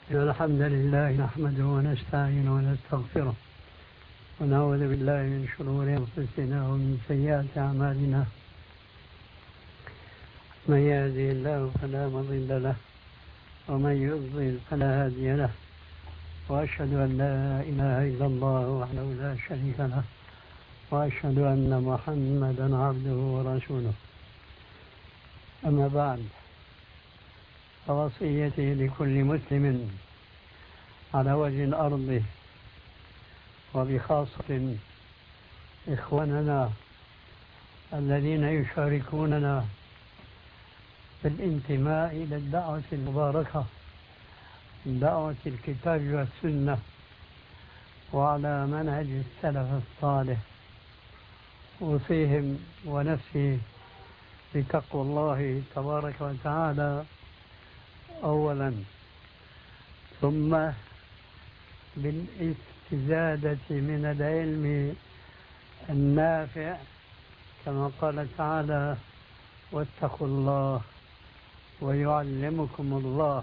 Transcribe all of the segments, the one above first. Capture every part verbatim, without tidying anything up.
الحمد لله نحمده ونستعينه ونستغفره ونعوذ بالله من شرور أنفسنا ومن سيئات أعمالنا. من يهده الله فلا مضل له ومن يضلل فلا هادي له، وأشهد أن لا إله إلا الله وحده لا شريك له، وأشهد أن محمدا عبده ورسوله. أما بعد، فوصيتي لكل مسلم على وجه الأرض وبخاصة إخواننا الذين يشاركوننا في الانتماء إلى الدعوة المباركة، دعوة الكتاب والسنة وعلى منهج السلف الصالح، أوصيهم ونفسي بتقوى الله تبارك وتعالى أولا، ثم بالاستزادة من العلم النافع كما قال تعالى: واتقوا الله ويعلمكم الله.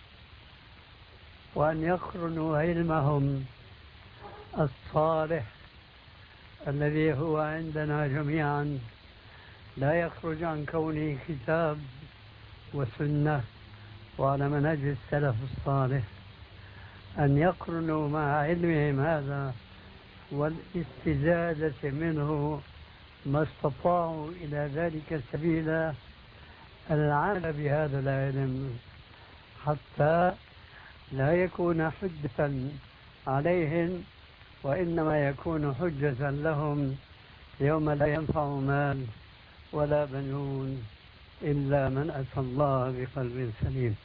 وأن يقرنوا علمهم الصالح الذي هو عندنا جميعا لا يخرج عن كونه كتاب وسنة وعلى منهج السلف الصالح، أن يقرنوا مع علمهم هذا والاستزادة منه ما استطاعوا إلى ذلك سبيلا، العمل بهذا العلم حتى لا يكون حجة عليهم، وإنما يكون حجة لهم يوم لا ينفع مال ولا بنون إلا من أتى الله بقلب سليم.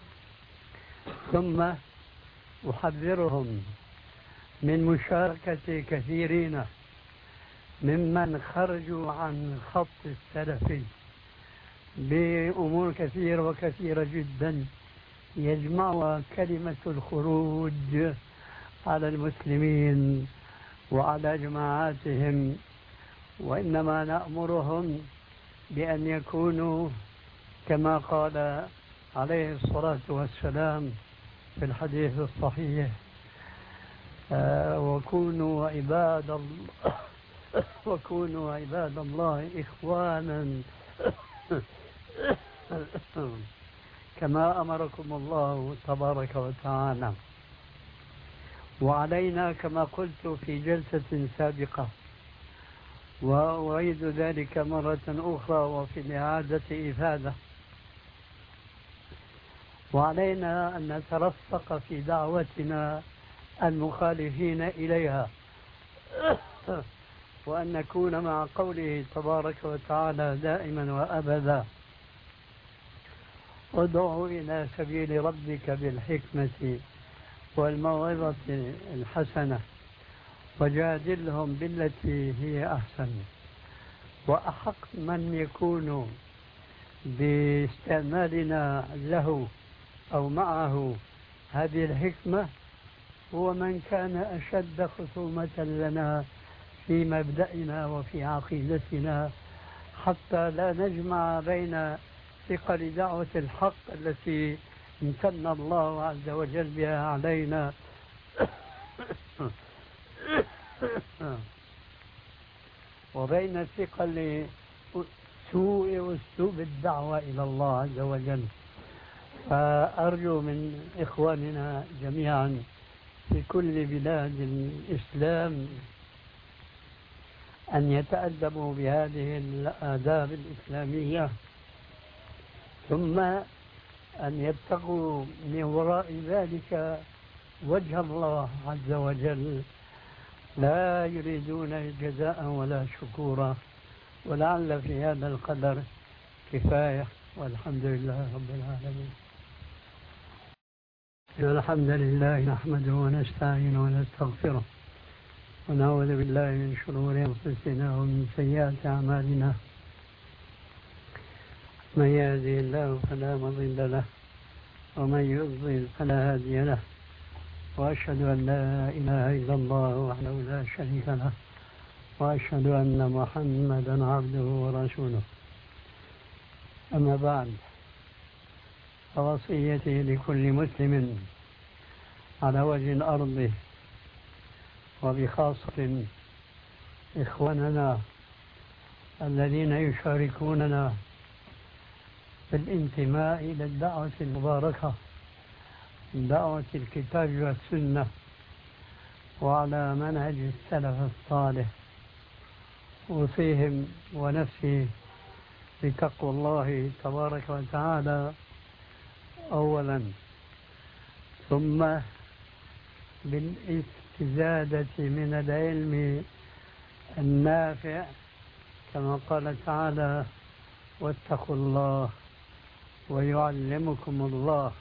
ثم أحذرهم من مشاركة كثيرين ممن خرجوا عن خط السلف بأمور كثيرة وكثيرة جدا يجمعها كلمة الخروج على المسلمين وعلى جماعاتهم، وإنما نأمرهم بأن يكونوا كما قال عليه الصلاة والسلام في الحديث الصحيح: آه وكونوا عباد الله وكونوا عباد الله إخوانا كما أمركم الله تبارك وتعالى. وعلينا كما قلت في جلسة سابقة، وأعيد ذلك مرة أخرى وفي الإعادة إفادة، وعلينا أن نترفق في دعوتنا المخالفين إليها، وأن نكون مع قوله تبارك وتعالى دائما وأبدا: ادعوا إلى سبيل ربك بالحكمة والموعظة الحسنة وجادلهم بالتي هي أحسن. وأحق من يكون باستعمالنا له أو معه هذه الحكمة هو من كان أشد خصومة لنا في مبدأنا وفي عقيدتنا، حتى لا نجمع بين ثقل دعوة الحق التي امتن الله عز وجل بها علينا وبين ثقل سوء واسلوب الدعوة إلى الله عز وجل. فأرجو من إخواننا جميعا في كل بلاد الإسلام أن يتأدبوا بهذه الآداب الإسلامية، ثم أن يبتغوا من وراء ذلك وجه الله عز وجل، لا يريدون جزاء ولا شكورا. ولعل في هذا القدر كفاية، والحمد لله رب العالمين. الحمد لله نحمده ونستعينه ونستغفره ونعوذ بالله من شرور أنفسنا ومن سيئات أعمالنا. من يهده الله فلا مضل له ومن يضلل فلا هادي له، وأشهد أن لا إله إلا الله وحده لا شريك له، وأشهد أن محمدا عبده ورسوله. أما بعد، فوصيتي لكل مسلم على وجه الأرض، وبخاصة إخواننا الذين يشاركوننا بالانتماء إلى الدعوة المباركة، دعوة الكتاب والسنة، وعلى منهج السلف الصالح. أوصيهم ونفسي بتقوى الله تبارك وتعالى أولا، ثم بالاستزادة من العلم النافع كما قال تعالى: واتقوا الله ويعلمكم الله.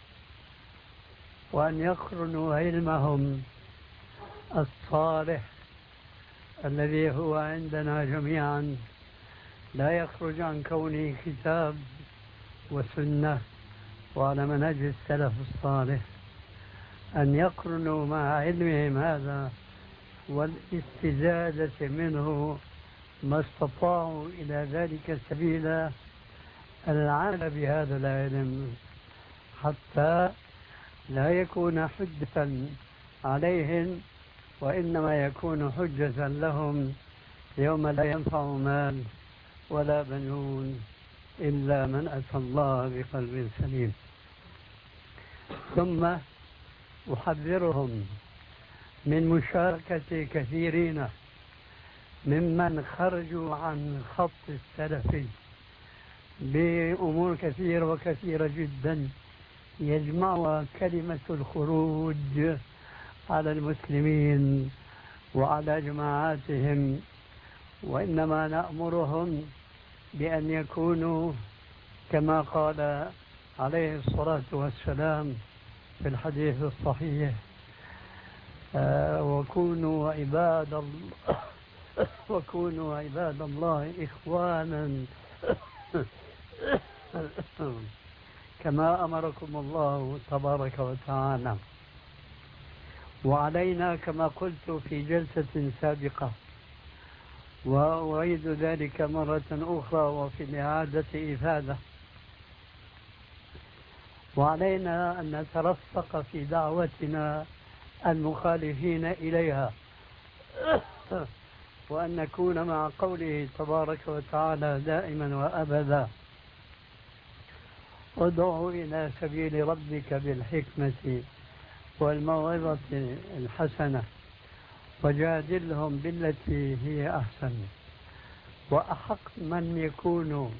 وأن يقرنوا علمهم الصالح الذي هو عندنا جميعا لا يخرج عن كونه كتاب وسنة وعلى منهج السلف الصالح، أن يقرنوا مع علمهم هذا والاستزادة منه ما استطاعوا إلى ذلك سبيلا، العمل بهذا العلم حتى لا يكون حجة عليهم، وإنما يكون حجة لهم يوم لا ينفع مال ولا بنون إلا من أتى الله بقلب سليم. ثم أحذرهم من مشاركة كثيرين ممن خرجوا عن خط السلف بأمور كثيرة وكثيرة جدا يجمعها كلمة الخروج على المسلمين وعلى جماعاتهم، وإنما نأمرهم بأن يكونوا كما قال عليه الصلاة والسلام في الحديث الصحيح: آه وكونوا عباد الله وكونوا عباد الله إخوانا كما أمركم الله تبارك وتعالى. وعلينا كما قلت في جلسة سابقة، وأعيد ذلك مرة أخرى وفي الإعادة إفادة، وعلينا أن نترفق في دعوتنا المخالفين إليها، وأن نكون مع قوله تبارك وتعالى دائما وأبدا: ادعوا إلى سبيل ربك بالحكمة والموعظة الحسنة وجادلهم بالتي هي أحسن. وأحق من يكون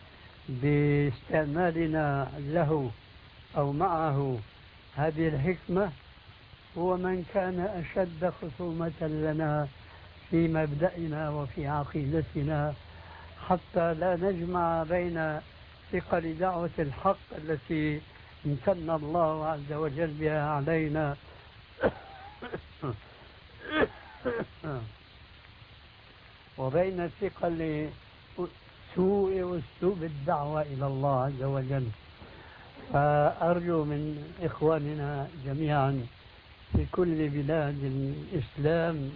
باستعمالنا له أو معه هذه الحكمة هو من كان أشد خصومة لنا في مبدأنا وفي عقيدتنا، حتى لا نجمع بين ثقل دعوة الحق التي امتن الله عز وجل بها علينا وبين ثقل سوء أسلوب الدعوة إلى الله عز وجل. فأرجو من إخواننا جميعا في كل بلاد الإسلام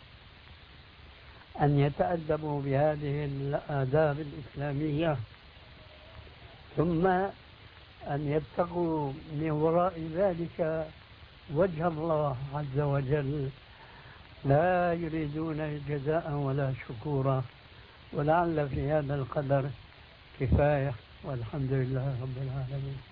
أن يتأدبوا بهذه الآداب الإسلامية، ثم أن يبتغوا من وراء ذلك وجه الله عز وجل، لا يريدون جزاء ولا شكورا. ولعل في هذا القدر كفاية، والحمد لله رب العالمين.